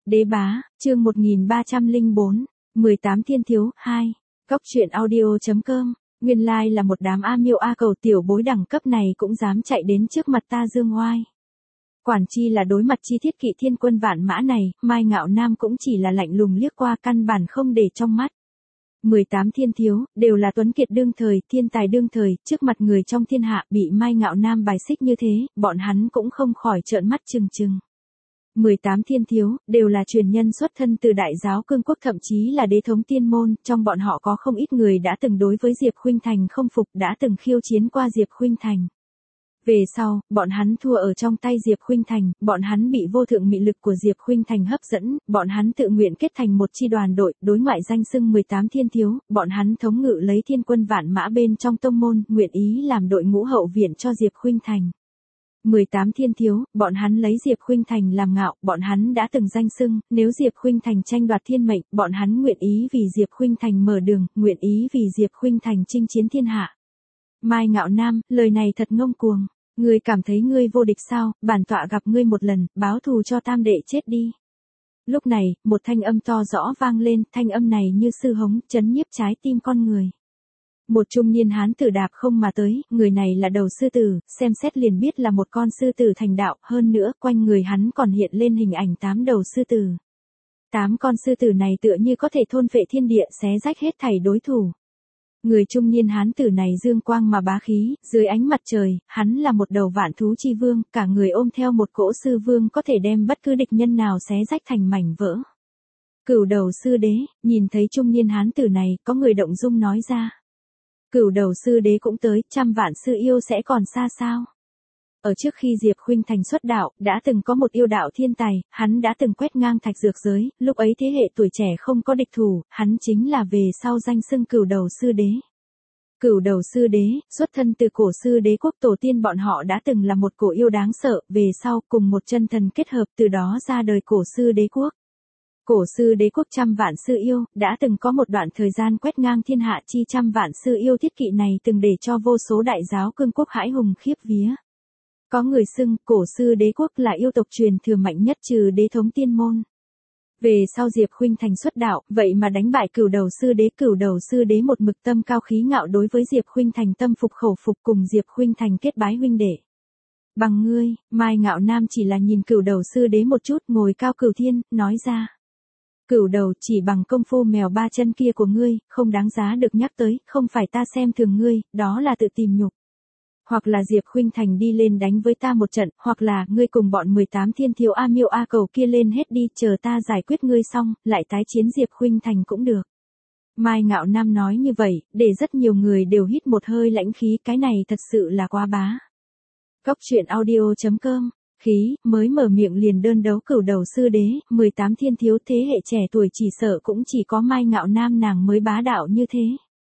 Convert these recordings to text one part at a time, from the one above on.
Đế bá, chương 1304, 18 thiên thiếu, 2. Góc truyện audio.com, nguyên lai là một đám A Miêu A Cầu tiểu bối đẳng cấp này cũng dám chạy đến trước mặt ta dương oai. Quản chi là đối mặt chi thiết kỵ thiên quân vạn mã này, Mai Ngạo Nam cũng chỉ là lạnh lùng liếc qua căn bản không để trong mắt. 18 thiên thiếu, đều là tuấn kiệt đương thời, thiên tài đương thời, trước mặt người trong thiên hạ bị Mai Ngạo Nam bài xích như thế, bọn hắn cũng không khỏi trợn mắt trừng trừng. 18 thiên thiếu, đều là truyền nhân xuất thân từ đại giáo cương quốc thậm chí là đế thống tiên môn, trong bọn họ có không ít người đã từng đối với Diệp Khuynh Thành không phục, đã từng khiêu chiến qua Diệp Khuynh Thành. Về sau, bọn hắn thua ở trong tay Diệp Khuynh Thành, bọn hắn bị vô thượng mị lực của Diệp Khuynh Thành hấp dẫn, bọn hắn tự nguyện kết thành một chi đoàn đội, đối ngoại danh xưng 18 thiên thiếu, bọn hắn thống ngự lấy thiên quân vạn mã bên trong tông môn, nguyện ý làm đội ngũ hậu viện cho Diệp Khuynh Thành. 18 thiên thiếu, bọn hắn lấy Diệp Khuynh Thành làm ngạo, bọn hắn đã từng danh xưng, nếu Diệp Khuynh Thành tranh đoạt thiên mệnh, bọn hắn nguyện ý vì Diệp Khuynh Thành mở đường, nguyện ý vì Diệp Khuynh Thành chinh chiến thiên hạ. Mai Ngạo Nam, lời này thật ngông cuồng. Ngươi cảm thấy ngươi vô địch sao, bản tọa gặp ngươi một lần, báo thù cho tam đệ chết đi. Lúc này, một thanh âm to rõ vang lên, thanh âm này như sư hống, chấn nhiếp trái tim con người. Một trung niên hán tử đạp không mà tới, người này là đầu sư tử, xem xét liền biết là một con sư tử thành đạo, hơn nữa, quanh người hắn còn hiện lên hình ảnh 8 đầu sư tử. 8 con sư tử này tựa như có thể thôn phệ thiên địa, xé rách hết thảy đối thủ. Người trung niên hán tử này dương quang mà bá khí, dưới ánh mặt trời, hắn là một đầu vạn thú chi vương, cả người ôm theo một cỗ sư vương có thể đem bất cứ địch nhân nào xé rách thành mảnh vỡ. Cửu đầu sư đế, nhìn thấy trung niên hán tử này, có người động dung nói ra. Cửu đầu sư đế cũng tới, trăm vạn sư yêu sẽ còn xa sao? Ở trước khi Diệp Khuynh Thành xuất đạo, đã từng có một yêu đạo thiên tài, hắn đã từng quét ngang thạch dược giới, lúc ấy thế hệ tuổi trẻ không có địch thủ, hắn chính là về sau danh xưng cửu đầu sư đế. Cửu đầu sư đế, xuất thân từ cổ sư đế quốc tổ tiên bọn họ đã từng là một cổ yêu đáng sợ, về sau cùng một chân thần kết hợp từ đó ra đời cổ sư đế quốc. Cổ sư đế quốc trăm vạn sư yêu, đã từng có một đoạn thời gian quét ngang thiên hạ chi trăm vạn sư yêu thiết kỵ này từng để cho vô số đại giáo cương quốc hãi hùng khiếp vía. Có người xưng cổ sư đế quốc là yêu tộc truyền thừa mạnh nhất trừ đế thống tiên môn. Về sau Diệp Khuynh Thành xuất đạo, vậy mà đánh bại cửu đầu sư đế một mực tâm cao khí ngạo đối với Diệp Khuynh Thành tâm phục khẩu phục cùng Diệp Khuynh Thành kết bái huynh đệ. Bằng ngươi, Mai Ngạo Nam chỉ là nhìn cửu đầu sư đế một chút ngồi cao cửu thiên, nói ra. Cửu đầu chỉ bằng công phu mèo ba chân kia của ngươi, không đáng giá được nhắc tới, không phải ta xem thường ngươi, đó là tự tìm nhục. Hoặc là Diệp Khuynh Thành đi lên đánh với ta một trận, hoặc là ngươi cùng bọn 18 thiên thiếu A Miêu A Cầu kia lên hết đi, chờ ta giải quyết ngươi xong, lại tái chiến Diệp Khuynh Thành cũng được. Mai Ngạo Nam nói như vậy, để rất nhiều người đều hít một hơi lãnh khí, cái này thật sự là quá bá. Góc truyện audio.com, khí, mới mở miệng liền đơn đấu cửu đầu sư đế, 18 thiên thiếu thế hệ trẻ tuổi chỉ sợ cũng chỉ có Mai Ngạo Nam nàng mới bá đạo như thế.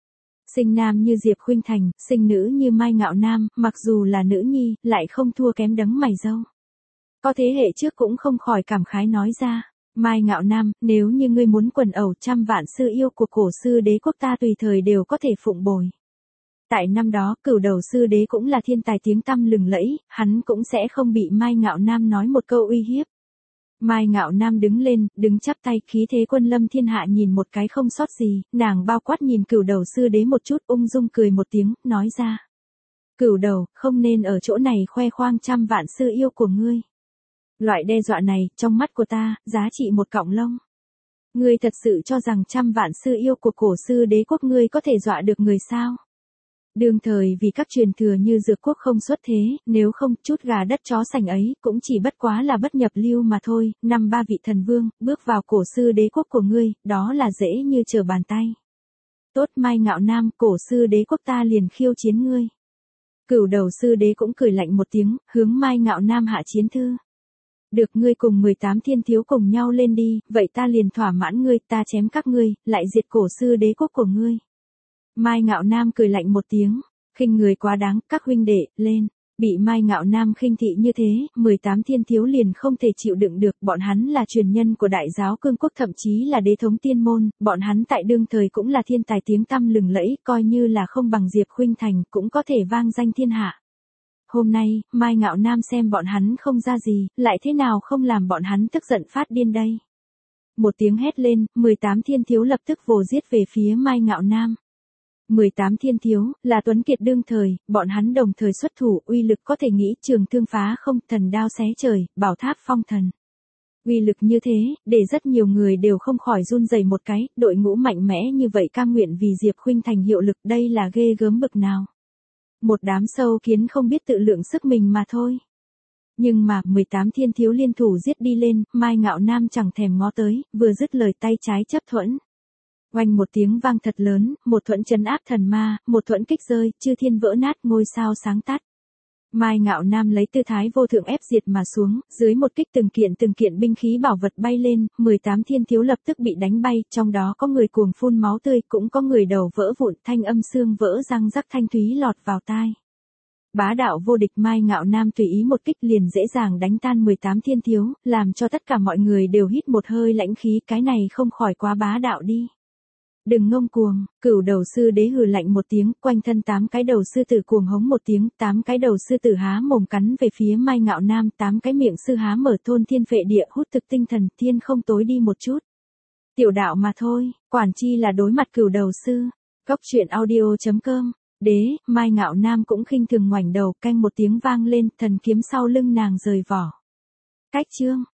Sinh nam như Diệp Khuynh Thành, sinh nữ như Mai Ngạo Nam, mặc dù là nữ nhi, lại không thua kém đấng mày râu. Có thế hệ trước cũng không khỏi cảm khái nói ra, Mai Ngạo Nam, nếu như ngươi muốn quần ẩu trăm vạn sư yêu của cổ sư đế quốc ta tùy thời đều có thể phụng bồi. Tại năm đó, cửu đầu sư đế cũng là thiên tài tiếng tăm lừng lẫy, hắn cũng sẽ không bị Mai Ngạo Nam nói một câu uy hiếp. Mai Ngạo Nam đứng lên, đứng chắp tay, khí thế quân lâm thiên hạ nhìn một cái không sót gì, nàng bao quát nhìn cửu đầu sư đế một chút, ung dung cười một tiếng, nói ra. Cửu đầu, không nên ở chỗ này khoe khoang trăm vạn sư yêu của ngươi. Loại đe dọa này, trong mắt của ta, giá trị một cọng lông. Ngươi thật sự cho rằng trăm vạn sư yêu của cổ sư đế quốc ngươi có thể dọa được người sao? Đương thời vì các truyền thừa như dược quốc không xuất thế, nếu không chút gà đất chó sành ấy, cũng chỉ bất quá là bất nhập lưu mà thôi, năm ba vị thần vương, bước vào cổ sư đế quốc của ngươi, đó là dễ như trở bàn tay. Tốt Mai Ngạo Nam, cổ sư đế quốc ta liền khiêu chiến ngươi. Cửu đầu sư đế cũng cười lạnh một tiếng, hướng Mai Ngạo Nam hạ chiến thư. Được ngươi cùng 18 thiên thiếu cùng nhau lên đi, vậy ta liền thỏa mãn ngươi, ta chém các ngươi, lại diệt cổ sư đế quốc của ngươi. Mai Ngạo Nam cười lạnh một tiếng, khinh người quá đáng, các huynh đệ, lên. Bị Mai Ngạo Nam khinh thị như thế, 18 thiên thiếu liền không thể chịu đựng được, bọn hắn là truyền nhân của đại giáo cương quốc thậm chí là đế thống tiên môn, bọn hắn tại đương thời cũng là thiên tài tiếng tăm lừng lẫy, coi như là không bằng Diệp Khuynh Thành, cũng có thể vang danh thiên hạ. Hôm nay, Mai Ngạo Nam xem bọn hắn không ra gì, lại thế nào không làm bọn hắn tức giận phát điên đây. Một tiếng hét lên, 18 thiên thiếu lập tức vồ giết về phía Mai Ngạo Nam. 18 thiên thiếu, là tuấn kiệt đương thời, bọn hắn đồng thời xuất thủ, uy lực có thể nghĩ trường thương phá không, thần đao xé trời, bảo tháp phong thần. Uy lực như thế, để rất nhiều người đều không khỏi run rẩy một cái, đội ngũ mạnh mẽ như vậy cam nguyện vì Diệp Khuynh Thành hiệu lực, đây là ghê gớm bực nào. Một đám sâu kiến không biết tự lượng sức mình mà thôi. Nhưng mà, 18 thiên thiếu liên thủ giết đi lên, Mai Ngạo Nam chẳng thèm ngó tới, vừa dứt lời tay trái chấp thuẫn. Oanh một tiếng vang thật lớn, một thuẫn trấn áp thần ma, một thuẫn kích rơi, chư thiên vỡ nát, ngôi sao sáng tắt. Mai Ngạo Nam lấy tư thái vô thượng ép diệt mà xuống, dưới một kích từng kiện binh khí bảo vật bay lên, 18 thiên thiếu lập tức bị đánh bay, trong đó có người cuồng phun máu tươi, cũng có người đầu vỡ vụn, thanh âm xương vỡ răng rắc thanh thúy lọt vào tai. Bá đạo vô địch Mai Ngạo Nam tùy ý một kích liền dễ dàng đánh tan 18 thiên thiếu, làm cho tất cả mọi người đều hít một hơi lãnh khí, cái này không khỏi quá bá đạo đi. Đừng ngông cuồng, Cửu Đầu Sư Đế hừ lạnh một tiếng, quanh thân 8 cái đầu sư tử cuồng hống một tiếng, 8 cái đầu sư tử há mồm cắn về phía Mai Ngạo Nam, 8 cái miệng sư há mở thôn thiên phệ địa, hút thực tinh thần, thiên không tối đi một chút. Tiểu đạo mà thôi, quản chi là đối mặt Cửu Đầu Sư. Góc truyện audio.com. Đế, Mai Ngạo Nam cũng khinh thường ngoảnh đầu, canh một tiếng vang lên, thần kiếm sau lưng nàng rời vỏ. Cách chương